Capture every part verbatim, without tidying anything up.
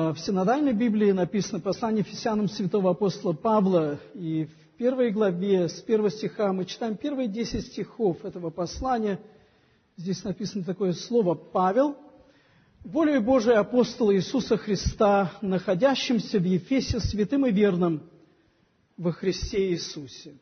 В Синодальной Библии написано послание Ефесянам святого апостола Павла, и в первой главе, с первого стиха, мы читаем первые десять стихов этого послания. Здесь написано такое слово «Павел, волею Божией апостола Иисуса Христа, находящимся в Ефесе святым и верным во Христе Иисусе.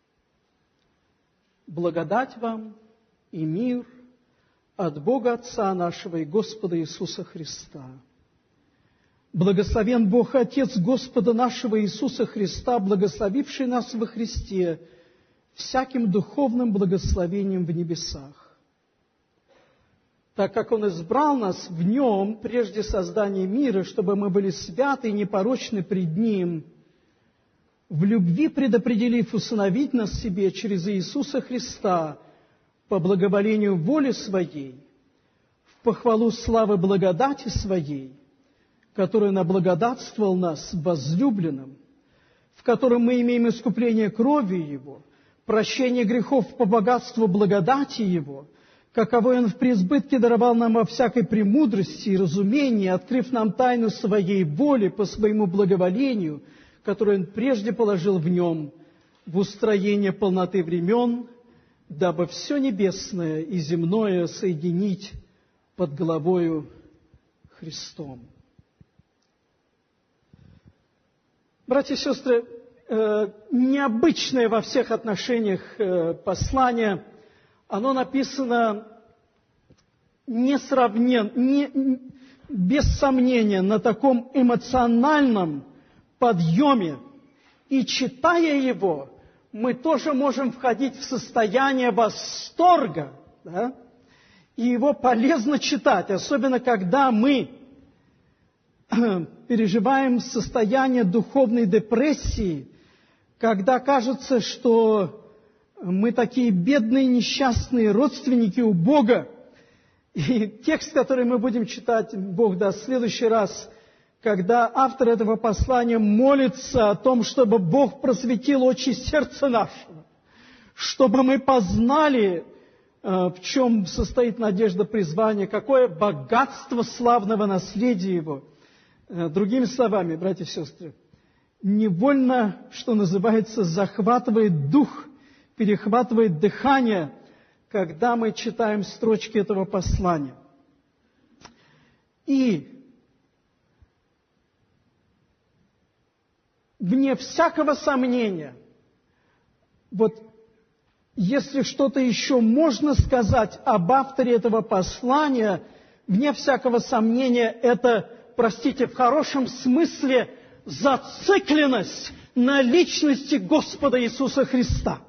Благодать вам и мир от Бога Отца нашего и Господа Иисуса Христа. Благословен Бог Отец Господа нашего Иисуса Христа, благословивший нас во Христе всяким духовным благословением в небесах, так как Он избрал нас в Нем прежде создания мира, чтобы мы были святы и непорочны пред Ним, в любви предопределив усыновить нас себе через Иисуса Христа по благоволению воли Своей, в похвалу славы благодати Своей, который наблагодатствовал нас возлюбленным, в котором мы имеем искупление кровью Его, прощение грехов по богатству благодати Его, каковой Он в преизбытке даровал нам во всякой премудрости и разумении, открыв нам тайну Своей воли по Своему благоволению, которую Он прежде положил в Нем, в устроение полноты времен, дабы все небесное и земное соединить под главою Христом». Братья и сестры, необычное во всех отношениях послание, оно написано несравненно, не, без сомнения, на таком эмоциональном подъеме. И читая его, мы тоже можем входить в состояние восторга. Да? И его полезно читать, особенно когда мы переживаем состояние духовной депрессии, когда кажется, что мы такие бедные, несчастные родственники у Бога. И текст, который мы будем читать, Бог даст в следующий раз, когда автор этого послания молится о том, чтобы Бог просветил очи сердца нашего, чтобы мы познали, в чем состоит надежда призвания, какое богатство славного наследия Его. Другими словами, братья и сестры, невольно, что называется, захватывает дух, перехватывает дыхание, когда мы читаем строчки этого послания. И вне всякого сомнения, вот если что-то еще можно сказать об авторе этого послания, вне всякого сомнения, это, простите, в хорошем смысле, зацикленность на личности Господа Иисуса Христа.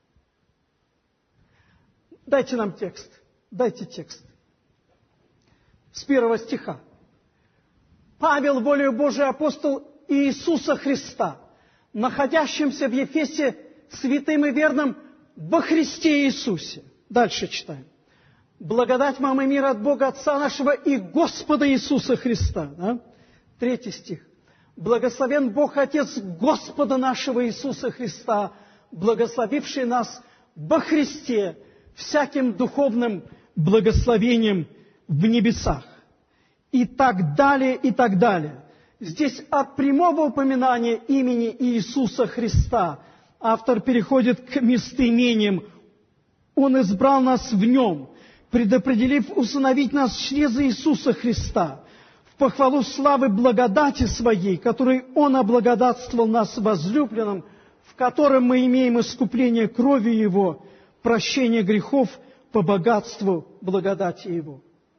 Дайте нам текст, дайте текст. С первого стиха. «Павел, волею Божией апостол Иисуса Христа, находящимся в Ефесе святым и верным во Христе Иисусе». Дальше читаем. «Благодать вам и мир от Бога Отца нашего и Господа Иисуса Христа». Да? Третий стих. «Благословен Бог Отец Господа нашего Иисуса Христа, благословивший нас во Христе всяким духовным благословением в небесах». И так далее, и так далее. Здесь от прямого упоминания имени Иисуса Христа автор переходит к местоимениям. Он избрал нас в Нем, предопределив усыновить нас через Иисуса Христа, в похвалу славы благодати Своей, которой Он облагодатствовал нас возлюбленным, в котором мы имеем искупление кровью Его, прощение грехов по богатству благодати Его.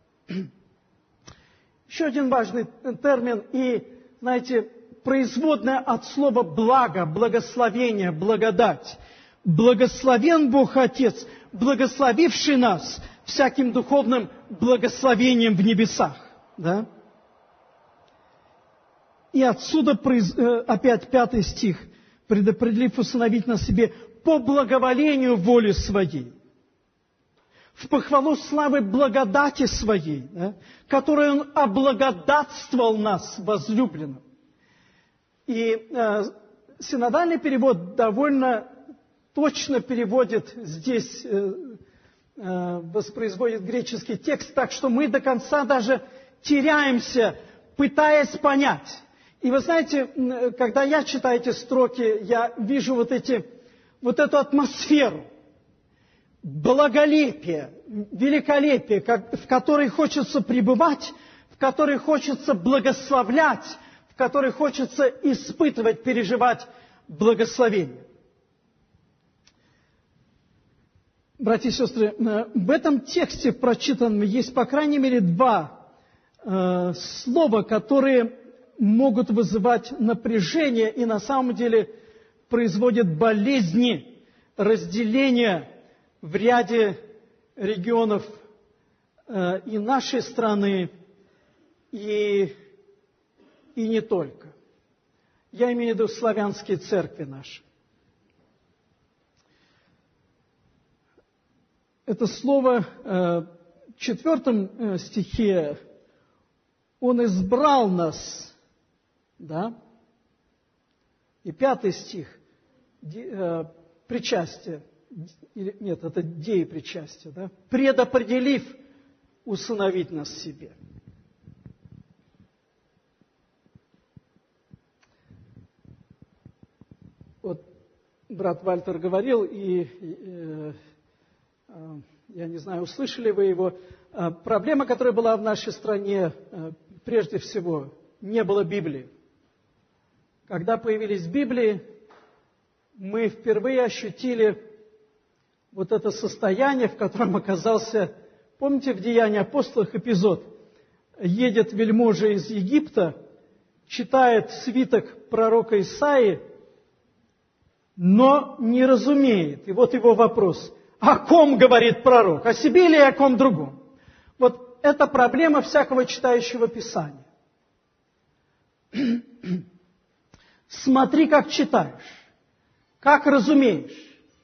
Еще один важный термин, и, знаете, производная от слова «благо», «благословение», «благодать». Благословен Бог Отец, благословивший нас всяким духовным благословением в небесах. Да? И отсюда опять пятый стих, предопределив усыновить нас себе по благоволению воли Своей, в похвалу славы благодати Своей, да, которой Он облагодатствовал нас возлюбленным. И э, синодальный перевод довольно точно переводит здесь, э, э, воспроизводит греческий текст, так что мы до конца даже теряемся, пытаясь понять. И вы знаете, когда я читаю эти строки, я вижу вот, эти, вот эту атмосферу, благолепие, великолепие, как, в которой хочется пребывать, в которой хочется благословлять, в которой хочется испытывать, переживать благословение. Братья и сестры, в этом тексте прочитанном есть, по крайней мере, два э, слова, которые могут вызывать напряжение и на самом деле производят болезни, разделения в ряде регионов э, и нашей страны, и, и не только. Я имею в виду славянские церкви наши. Это слово в четвертом стихе «Он избрал нас», да? И пятый стих причастие, нет, это деепричастие, да? «Предопределив усыновить нас себе». Вот брат Вальтер говорил, и... и я не знаю, услышали вы его, проблема, которая была в нашей стране, прежде всего, не было Библии. Когда появились Библии, мы впервые ощутили вот это состояние, в котором оказался, помните в Деяниях апостолов эпизод, едет вельможа из Египта, читает свиток пророка Исаии, но не разумеет. И вот его вопрос – о ком говорит пророк? О себе или о ком другом? Вот это проблема всякого читающего Писания. Смотри, как читаешь, как разумеешь.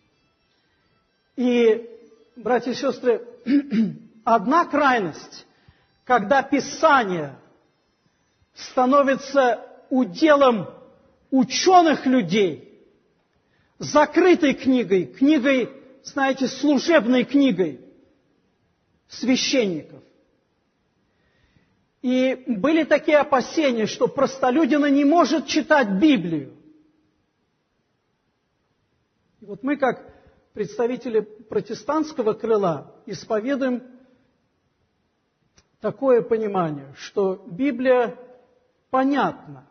И, братья и сестры, одна крайность, когда Писание становится уделом ученых людей, закрытой книгой, книгой, знаете, служебной книгой священников. И были такие опасения, что простолюдина не может читать Библию. И вот мы, как представители протестантского крыла, исповедуем такое понимание, что Библия понятна,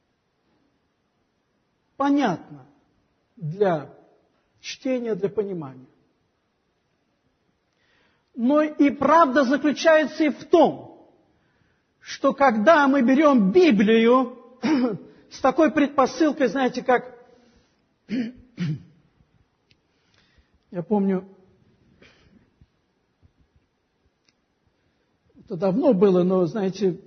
понятна для чтения, для понимания. Но и правда заключается и в том, что когда мы берем Библию с такой предпосылкой, знаете, как... Я помню, это давно было, но, знаете,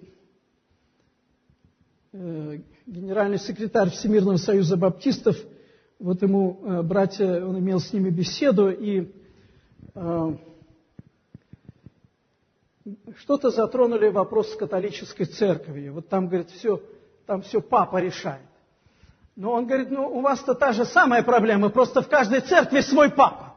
генеральный секретарь Всемирного союза баптистов, вот ему братья, он имел с ними беседу, и э, что-то затронули вопрос с католической церковью. Вот там, говорит, все, там все папа решает. Но он говорит, ну, у вас-то та же самая проблема, просто в каждой церкви свой папа.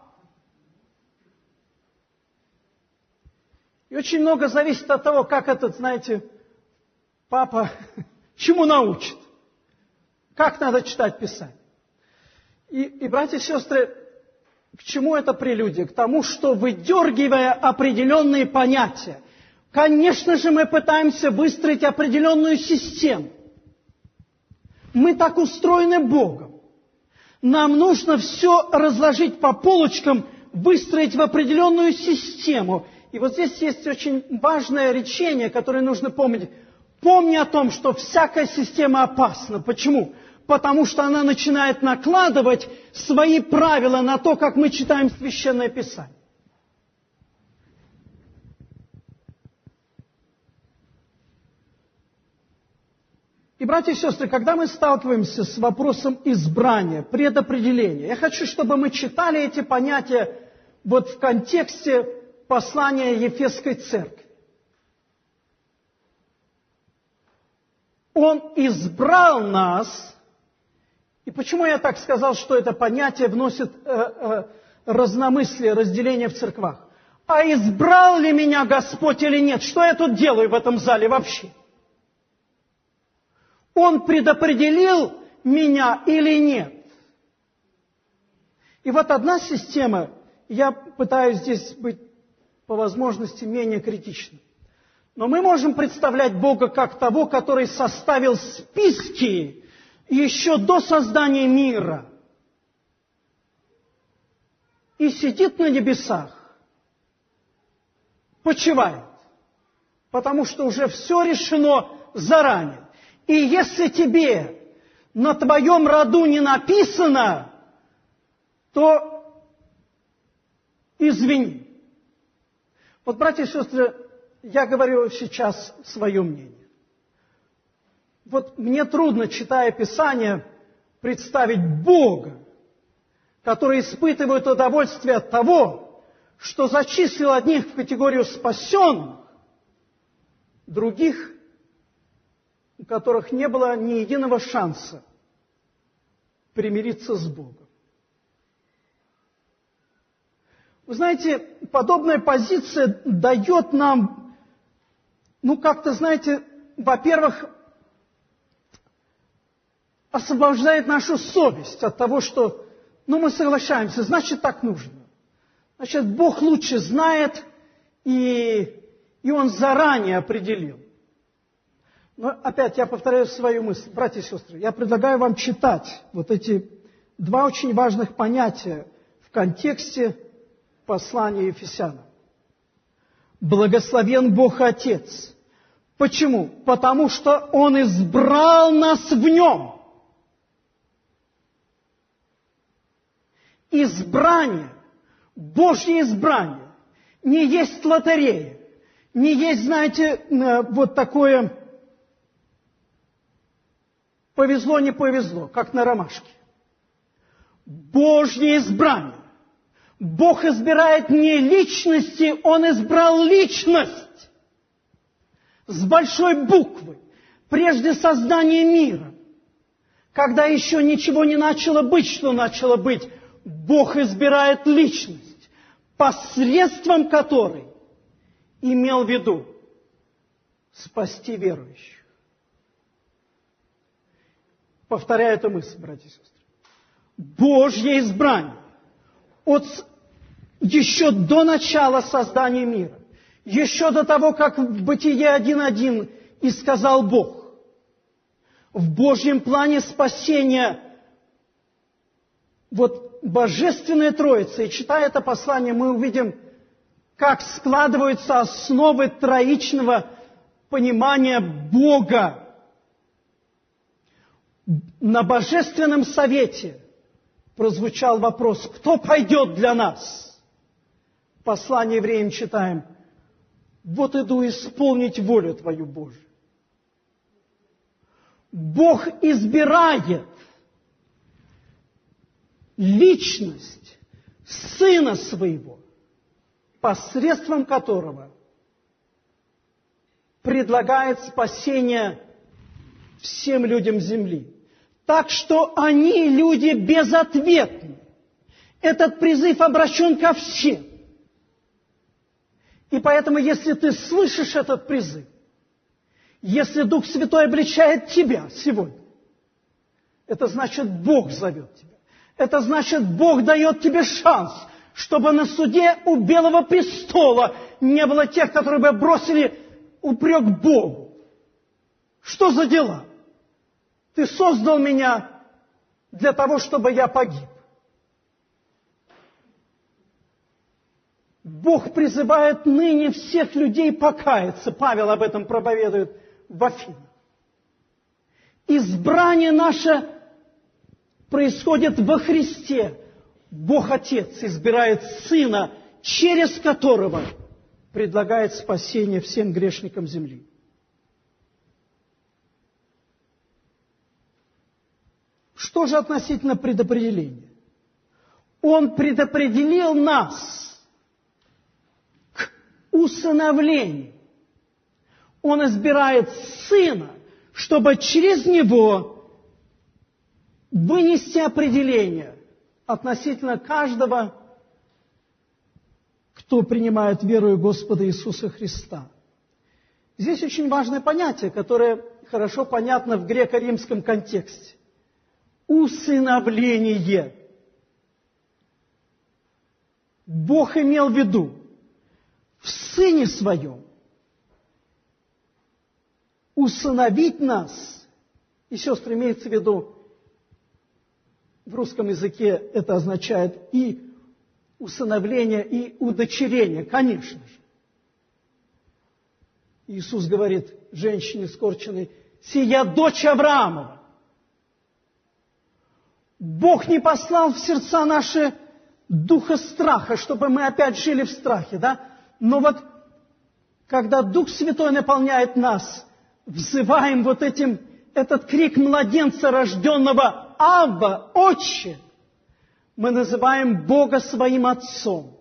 И очень много зависит от того, как этот, знаете, папа чему научит, как надо читать Писание. И, и, братья и сестры, к чему это прелюдия? К тому, что, выдергивая определенные понятия, конечно же, мы пытаемся выстроить определенную систему. Мы так устроены Богом. Нам нужно все разложить по полочкам, выстроить в определенную систему. И вот здесь есть очень важное речение, которое нужно помнить. Помни о том, что всякая система опасна. Почему? Потому что она начинает накладывать свои правила на то, как мы читаем Священное Писание. И, братья и сестры, когда мы сталкиваемся с вопросом избрания, предопределения, я хочу, чтобы мы читали эти понятия вот в контексте послания Ефесской церкви. Он избрал нас. И почему я так сказал, что это понятие вносит э, э, разномыслие, разделение в церквах? А избрал ли меня Господь или нет? Что я тут делаю в этом зале вообще? Он предопределил меня или нет? И вот одна система, я пытаюсь здесь быть по возможности менее критичным, но мы можем представлять Бога как того, который составил списки еще до создания мира и сидит на небесах, почивает, потому что уже все решено заранее. И если тебе на твоем роду не написано, то извини. Вот, братья и сестры, я говорю сейчас свое мнение. Вот мне трудно, читая Писание, представить Бога, который испытывает удовольствие от того, что зачислил одних в категорию спасенных, других, у которых не было ни единого шанса примириться с Богом. Вы знаете, подобная позиция дает нам, ну как-то, знаете, во-первых, освобождает нашу совесть от того, что, ну мы соглашаемся, значит так нужно. Значит, Бог лучше знает, и, и Он заранее определил. Но опять я повторяю свою мысль, братья и сестры, я предлагаю вам читать вот эти два очень важных понятия в контексте послания Ефесянам. Благословен Бог Отец. Почему? Потому что Он избрал нас в Нем. Избрание, Божье избрание, не есть лотерея, не есть, знаете, вот такое повезло, не повезло, как на ромашке. Божье избрание. Бог избирает не личности, Он избрал личность. С большой буквы. Прежде создания мира. Когда еще ничего не начало быть, что начало быть, Бог избирает личность, посредством которой имел в виду спасти верующих. Повторяю эту мысль, братья и сестры. Божье избрание. От, еще до начала создания мира, еще до того, как в Бытие один один и сказал Бог, в Божьем плане спасения, вот Божественная Троица, и читая это послание, мы увидим, как складываются основы троичного понимания Бога. На Божественном Совете прозвучал вопрос, кто пойдет для нас? Послание евреям читаем, вот иду исполнить волю Твою, Божию. Бог избирает личность Сына Своего, посредством которого предлагает спасение всем людям земли. Так что они люди безответны. Этот призыв обращен ко всем. И поэтому, если ты слышишь этот призыв, если Дух Святой обличает тебя сегодня, это значит, Бог зовет тебя. Это значит, Бог дает тебе шанс, чтобы на суде у Белого престола не было тех, которые бы бросили упрек Богу. Что за дела? Ты создал меня для того, чтобы я погиб. Бог призывает ныне всех людей покаяться. Павел об этом проповедует в Афинах. Избрание наше происходит во Христе. Бог Отец избирает Сына, через которого предлагает спасение всем грешникам земли. Что же относительно предопределения? Он предопределил нас к усыновлению. Он избирает Сына, чтобы через Него вынести определение относительно каждого, кто принимает веру в Господа Иисуса Христа. Здесь очень важное понятие, которое хорошо понятно в греко-римском контексте. Усыновление. Бог имел в виду в Сыне Своем усыновить нас. И, сестры, имеется в виду, в русском языке это означает и усыновление, и удочерение, конечно же. Иисус говорит женщине скорченной: «Сия дочь Авраамова». Бог не послал в сердца наши духа страха, чтобы мы опять жили в страхе, да? Но вот когда Дух Святой наполняет нас, взываем вот этим, этот крик младенца, рожденного: «Абба, Отче!» Мы называем Бога своим Отцом.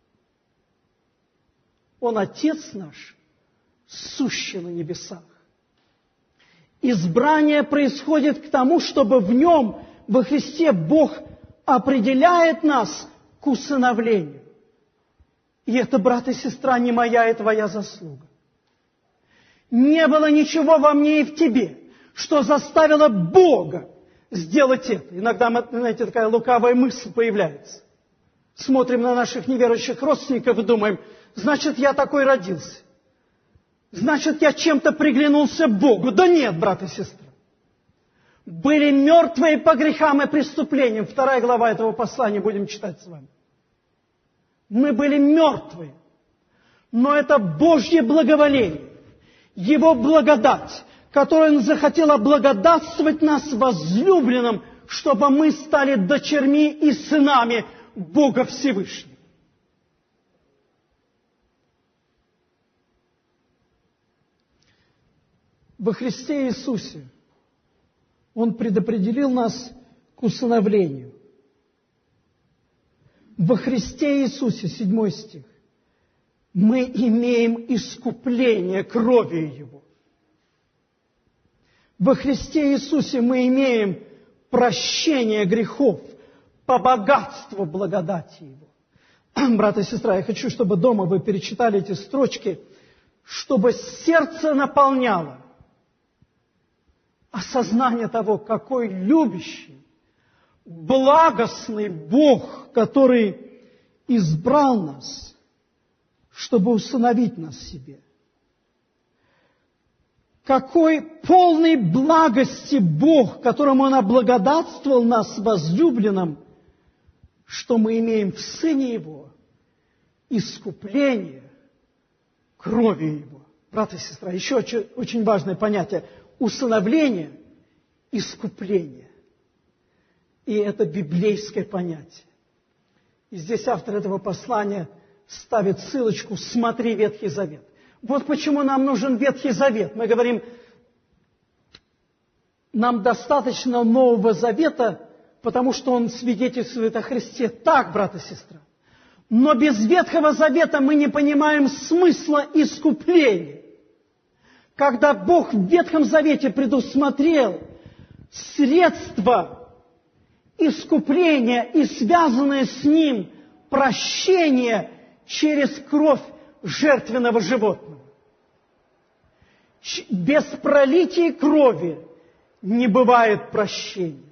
Он Отец наш, сущий на небесах. Избрание происходит к тому, чтобы в Нем, во Христе, Бог определяет нас к усыновлению. И это, брат и сестра, не моя и твоя заслуга. Не было ничего во мне и в тебе, что заставило Бога сделать это. Иногда, знаете, такая лукавая мысль появляется. Смотрим на наших неверующих родственников и думаем: значит, я такой родился. Значит, я чем-то приглянулся Богу. Да нет, брат и сестра. Были мертвые по грехам и преступлениям. Вторая глава этого послания будем читать с вами. Мы были мертвые. Но это Божье благоволение, Его благодать, которой Он захотел облагодатствовать нас возлюбленным, чтобы мы стали дочерьми и сынами Бога Всевышнего. Во Христе Иисусе Он предопределил нас к усыновлению. Во Христе Иисусе, седьмой стих, мы имеем искупление кровью Его. Во Христе Иисусе мы имеем прощение грехов по богатству благодати Его. Брат и сестра, я хочу, чтобы дома вы перечитали эти строчки, чтобы сердце наполняло осознание того, какой любящий, благостный Бог, который избрал нас, чтобы усыновить нас себе. Какой полной благости Бог, которому Он облагодатствовал нас возлюбленным, что мы имеем в Сыне Его искупление кровью Его. Брат и сестра, еще очень важное понятие – усыновление, искупление. И это библейское понятие. И здесь автор этого послания ставит ссылочку «Смотри Ветхий Завет». Вот почему нам нужен Ветхий Завет. Мы говорим, нам достаточно Нового Завета, потому что он свидетельствует о Христе. Так, брат и сестра. Но без Ветхого Завета мы не понимаем смысла искупления. Когда Бог в Ветхом Завете предусмотрел средства искупления и связанное с ним прощение через кровь жертвенного животного. Без пролития крови не бывает прощения.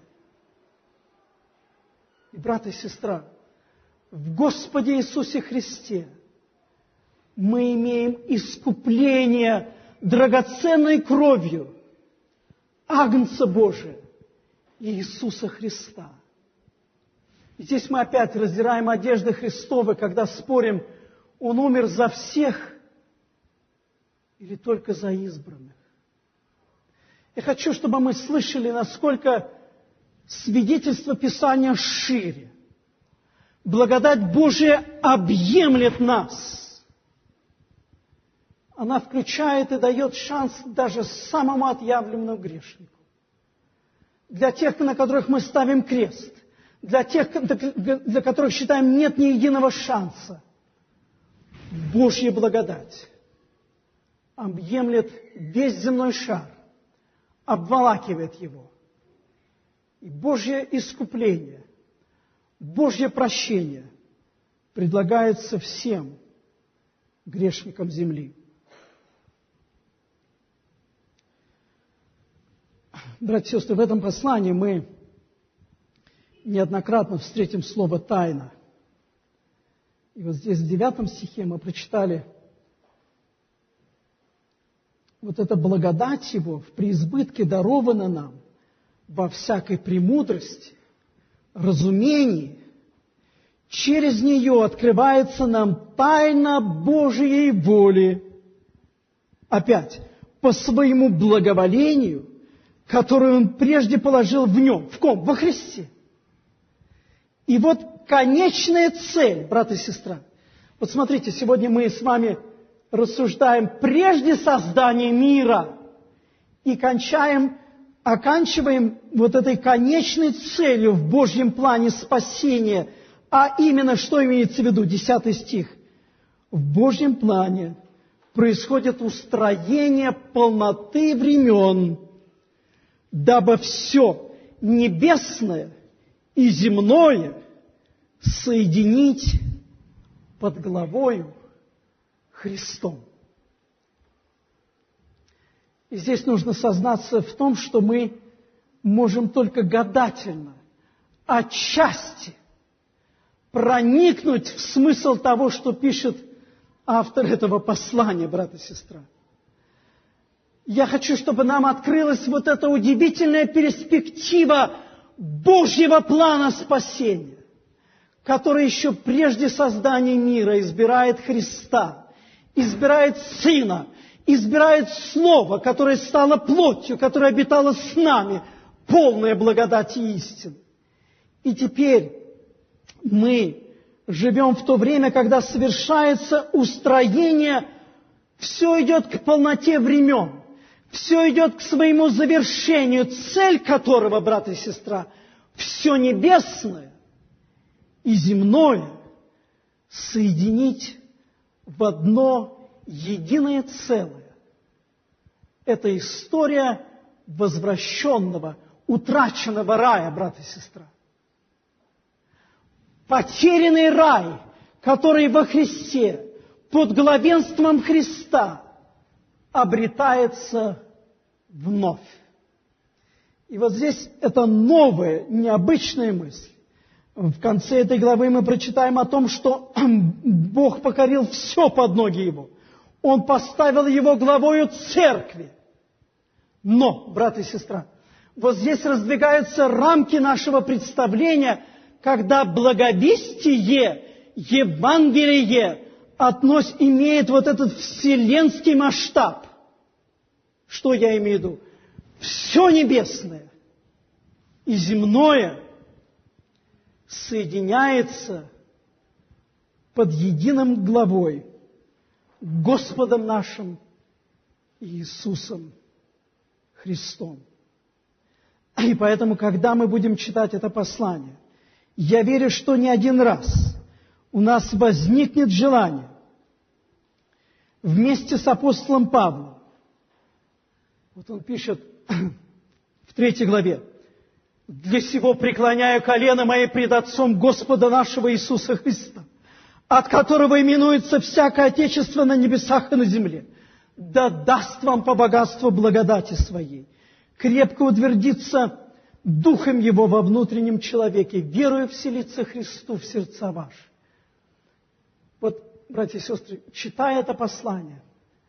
И, брат и сестра, в Господе Иисусе Христе мы имеем искупление драгоценной кровью Агнца Божия Иисуса Христа. И здесь мы опять раздираем одежды Христовы, когда спорим, Он умер за всех или только за избранных. Я хочу, чтобы мы слышали, насколько свидетельство Писания шире. Благодать Божия объемлет нас. Она включает и дает шанс даже самому отъявленному грешнику. Для тех, на которых мы ставим крест. Для тех, для которых считаем нет ни единого шанса. Божья благодать объемлет весь земной шар, обволакивает его. И Божье искупление, Божье прощение предлагается всем грешникам земли. Братья и сестры, в этом послании мы неоднократно встретим слово «тайна». И вот здесь в девятом стихе мы прочитали вот эта благодать Его в преизбытке дарована нам во всякой премудрости, разумении. Через нее открывается нам тайна Божией воли. Опять, по своему благоволению, которое Он прежде положил в Нем. В ком? Во Христе. И вот конечная цель, брат и сестра. Вот смотрите, сегодня мы с вами рассуждаем прежде создания мира и кончаем, оканчиваем вот этой конечной целью в Божьем плане спасения. А именно, что имеется в виду? Десятый стих. В Божьем плане происходит устроение полноты времен, дабы все небесное и земное соединить под главою Христом. И здесь нужно сознаться в том, что мы можем только гадательно, отчасти проникнуть в смысл того, что пишет автор этого послания, брат и сестра. Я хочу, чтобы нам открылась вот эта удивительная перспектива Божьего плана спасения, который еще прежде создания мира избирает Христа, избирает Сына, избирает Слово, которое стало плотью, которое обитало с нами, полное благодати и истины. И теперь мы живем в то время, когда совершается устроение, все идет к полноте времен, все идет к своему завершению, цель которого, брат и сестра, все небесное и земное соединить в одно единое целое. Это история возвращенного, утраченного рая, брат и сестра. Потерянный рай, который во Христе, под главенством Христа, обретается вновь. И вот здесь это новая, необычная мысль. В конце этой главы мы прочитаем о том, что Бог покорил все под ноги Его. Он поставил Его главою церкви. Но, брат и сестра, вот здесь раздвигаются рамки нашего представления, когда благовестие, Евангелие относ, имеет вот этот вселенский масштаб. Что я имею в виду? Все небесное и земное соединяется под единым главой Господом нашим Иисусом Христом. И поэтому, когда мы будем читать это послание, я верю, что не один раз у нас возникнет желание вместе с апостолом Павлом. Вот он пишет в третьей главе: «Для сего преклоняю колено мое пред Отцом Господа нашего Иисуса Христа, от которого именуется всякое отечество на небесах и на земле, да даст вам по богатству благодати своей крепко утвердиться Духом Его во внутреннем человеке, веруя вселиться Христу в сердца ваши». Вот, братья и сестры, читая это послание,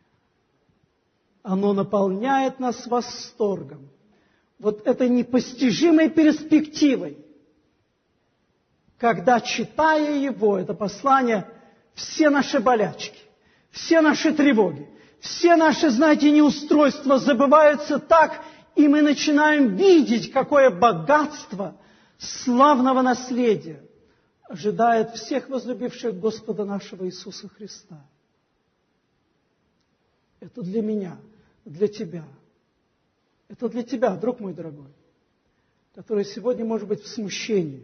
оно наполняет нас восторгом, вот этой непостижимой перспективой, когда, читая его, это послание, все наши болячки, все наши тревоги, все наши, знаете, неустройства забываются так, и мы начинаем видеть, какое богатство славного наследия ожидает всех возлюбивших Господа нашего Иисуса Христа. Это для меня, для тебя. Это для тебя, друг мой дорогой, который сегодня может быть в смущении.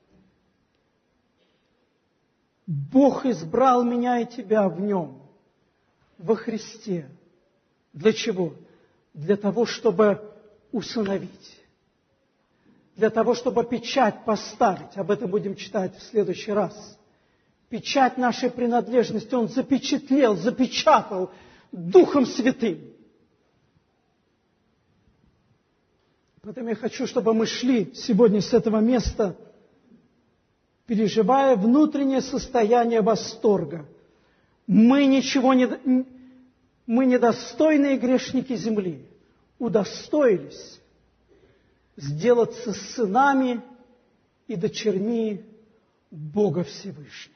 Бог избрал меня и тебя в Нем, во Христе. Для чего? Для того, чтобы усыновить. Для того, чтобы печать поставить. Об этом будем читать в следующий раз. Печать нашей принадлежности Он запечатлел, запечатал Духом Святым. Поэтому я хочу, чтобы мы шли сегодня с этого места, переживая внутреннее состояние восторга. Мы ничего не... Мы недостойные грешники земли удостоились сделаться сынами и дочерьми Бога Всевышнего.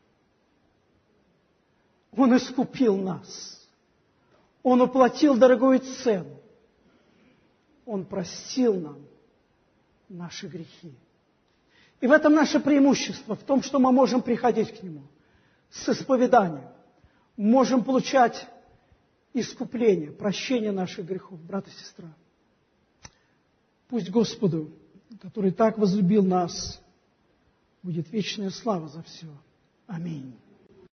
Он искупил нас. Он уплатил дорогую цену. Он простил нам наши грехи. И в этом наше преимущество, в том, что мы можем приходить к Нему с исповеданием, можем получать искупление, прощение наших грехов, брат и сестра. Пусть Господу, который так возлюбил нас, будет вечная слава за все. Аминь.